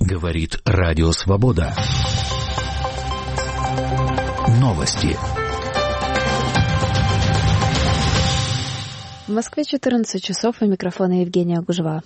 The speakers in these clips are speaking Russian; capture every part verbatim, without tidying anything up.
Говорит Радио Свобода. Новости. В Москве четырнадцать часов, у микрофона Евгения Гужва.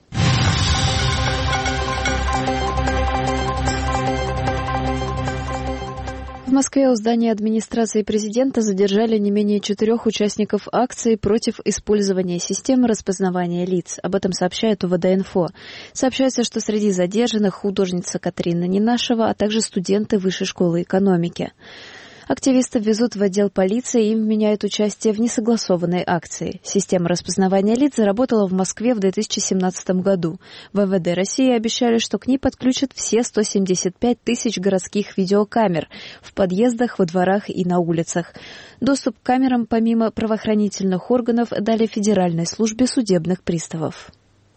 В Москве у здания администрации президента задержали не менее четырех участников акции против использования системы распознавания лиц. Об этом сообщает УВД-Инфо. Сообщается, что среди задержанных художница Катерина Ненашева, а также студенты Высшей школы экономики. Активистов везут в отдел полиции, им вменяют участие в несогласованной акции. Система распознавания лиц заработала в Москве в две тысячи семнадцатом году. В эм вэ дэ России обещали, что к ней подключат все сто семьдесят пять тысяч городских видеокамер в подъездах, во дворах и на улицах. Доступ к камерам, помимо правоохранительных органов, дали Федеральной службе судебных приставов.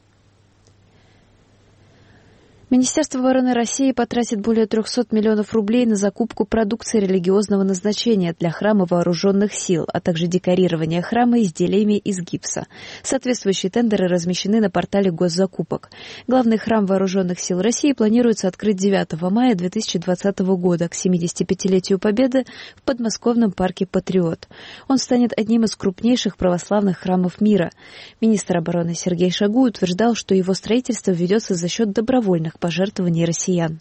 Министерство обороны России потратит более трехсот миллионов рублей на закупку продукции религиозного назначения для храма вооруженных сил, а также декорирование храма изделиями из гипса. Соответствующие тендеры размещены на портале госзакупок. Главный храм вооруженных сил России планируется открыть девятого мая две тысячи двадцатого года к семидесятипятилетию Победы в подмосковном парке «Патриот». Он станет одним из крупнейших православных храмов мира. Министр обороны Сергей Шойгу утверждал, что его строительство ведется за счет добровольных пожертвований россиян.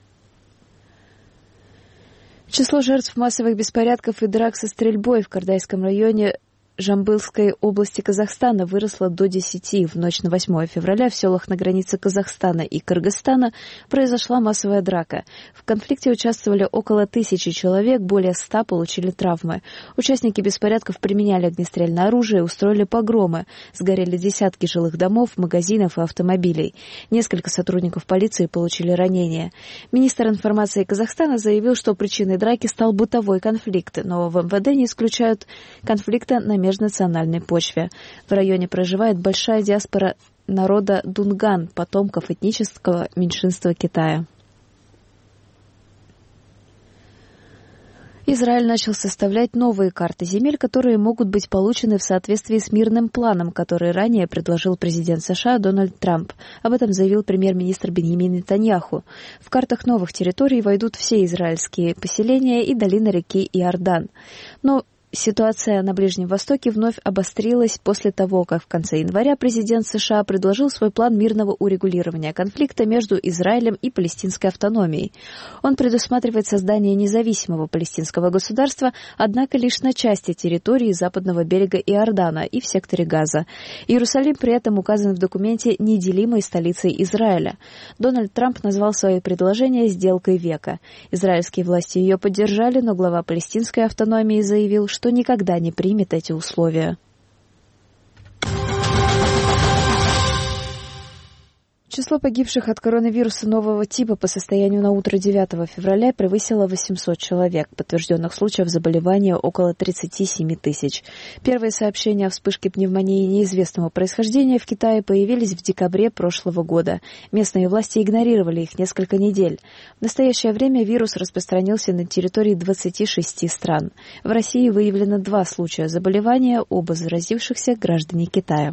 Число жертв массовых беспорядков и драк со стрельбой в Кардайском районе Жамбылской области Казахстана выросло до десяти. В ночь на восьмое февраля в селах на границе Казахстана и Кыргызстана произошла массовая драка. В конфликте участвовали около тысячи человек, более ста получили травмы. Участники беспорядков применяли огнестрельное оружие и устроили погромы. Сгорели десятки жилых домов, магазинов и автомобилей. Несколько сотрудников полиции получили ранения. Министр информации Казахстана заявил, что причиной драки стал бытовой конфликт, но в эм вэ дэ не исключают конфликта на межнациональной почве. В районе проживает большая диаспора народа дунган, потомков этнического меньшинства Китая. Израиль начал составлять новые карты земель, которые могут быть получены в соответствии с мирным планом, который ранее предложил президент США Дональд Трамп. Об этом заявил премьер-министр Биньямин Нетаньяху. В картах новых территорий войдут все израильские поселения и долина реки Иордан. Но ситуация на Ближнем Востоке вновь обострилась после того, как в конце января президент США предложил свой план мирного урегулирования конфликта между Израилем и палестинской автономией. Он предусматривает создание независимого палестинского государства, однако лишь на части территории западного берега Иордана и в секторе Газа. Иерусалим при этом указан в документе неделимой столицей Израиля. Дональд Трамп назвал свое предложение «сделкой века». Израильские власти ее поддержали, но глава палестинской автономии заявил, что что никогда не примет эти условия. Число погибших от коронавируса нового типа по состоянию на утро девятого февраля превысило восемьсот человек. Подтвержденных случаев заболевания около тридцать семь тысяч. Первые сообщения о вспышке пневмонии неизвестного происхождения в Китае появились в декабре прошлого года. Местные власти игнорировали их несколько недель. В настоящее время вирус распространился на территории двадцати шести стран. В России выявлено два случая заболевания, оба заразившихся граждане Китая.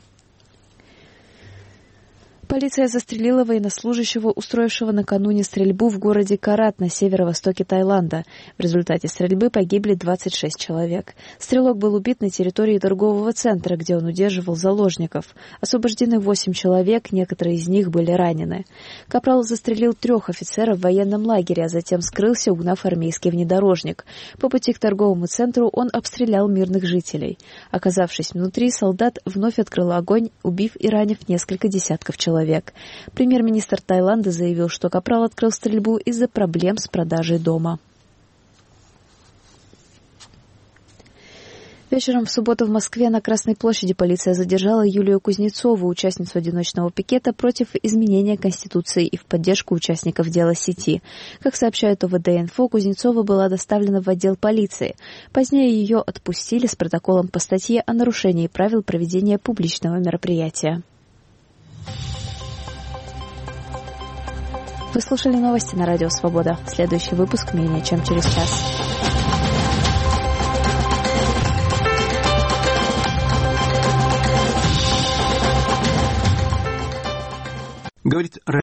Полиция застрелила военнослужащего, устроившего накануне стрельбу в городе Карат на северо-востоке Таиланда. В результате стрельбы погибли двадцать шесть человек. Стрелок был убит на территории торгового центра, где он удерживал заложников. Освобождены восемь человек, некоторые из них были ранены. Капрал застрелил трех офицеров в военном лагере, а затем скрылся, угнав армейский внедорожник. По пути к торговому центру он обстрелял мирных жителей. Оказавшись внутри, солдат вновь открыл огонь, убив и ранив несколько десятков человек. Премьер-министр Таиланда заявил, что капрал открыл стрельбу из-за проблем с продажей дома. Вечером в субботу в Москве на Красной площади полиция задержала Юлию Кузнецову, участницу одиночного пикета против изменения Конституции и в поддержку участников дела сети. Как сообщает УВД-Инфо, Кузнецова была доставлена в отдел полиции. Позднее ее отпустили с протоколом по статье о нарушении правил проведения публичного мероприятия. Вы слушали новости на Радио Свобода. Следующий выпуск менее чем через час. Говорит